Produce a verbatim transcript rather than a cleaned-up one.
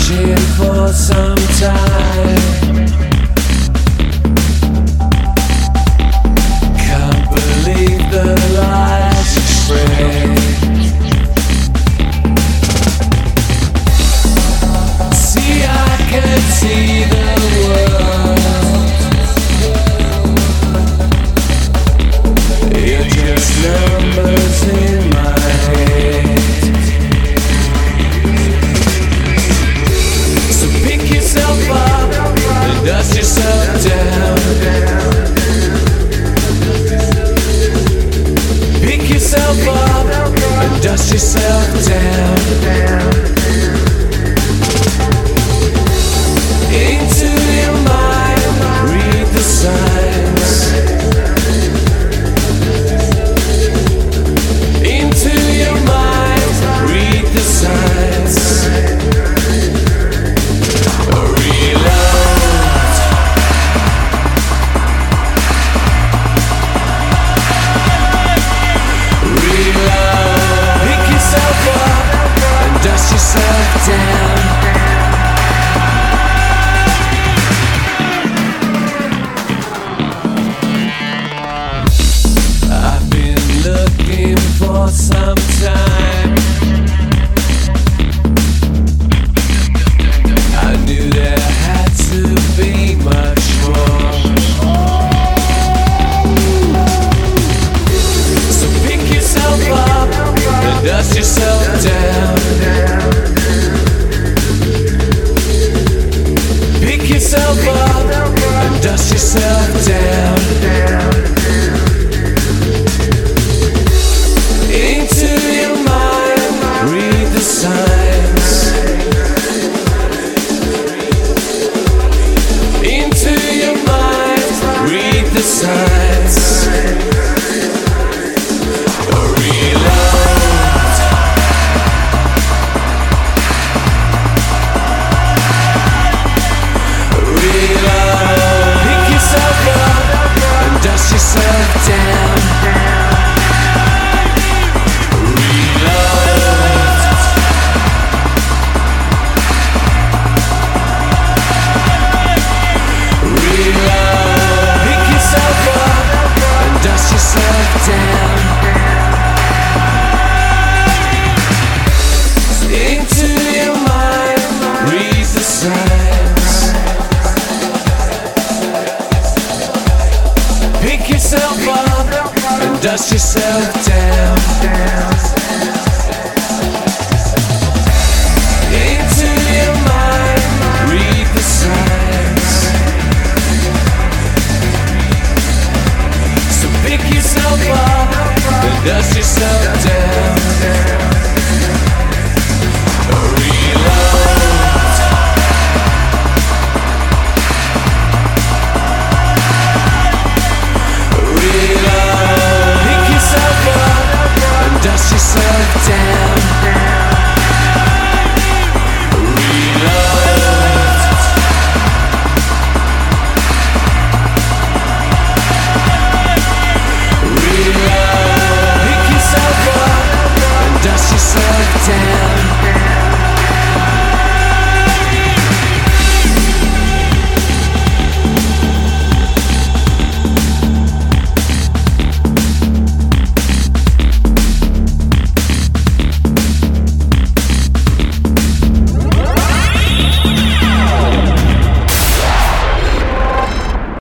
searching for some time. Can't believe the lies you spread. See, I can see the world. You're just numbers in my head. So pick yourself up and dust yourself down. Pick yourself up and dust yourself down. Into your mind, read the signs. Into your mind, read the signs. Reload. Reload. Pick yourself up and dust yourself down. I've been looking for some time. I knew there had to be much more. So pick yourself up and dust yourself down. Pick yourself up and dust yourself down. Into your mind, read the signs. Into your mind, read the signs. Reload. Reload. Pick yourself up and dust yourself down. Reload. Reload. Pick yourself up and dust yourself down. Into your mind, read the signs. Pick yourself up and dust yourself down. Into your mind, read the signs. So pick yourself up and dust yourself down. Reload. Reload. Pick yourself up and dust yourself down.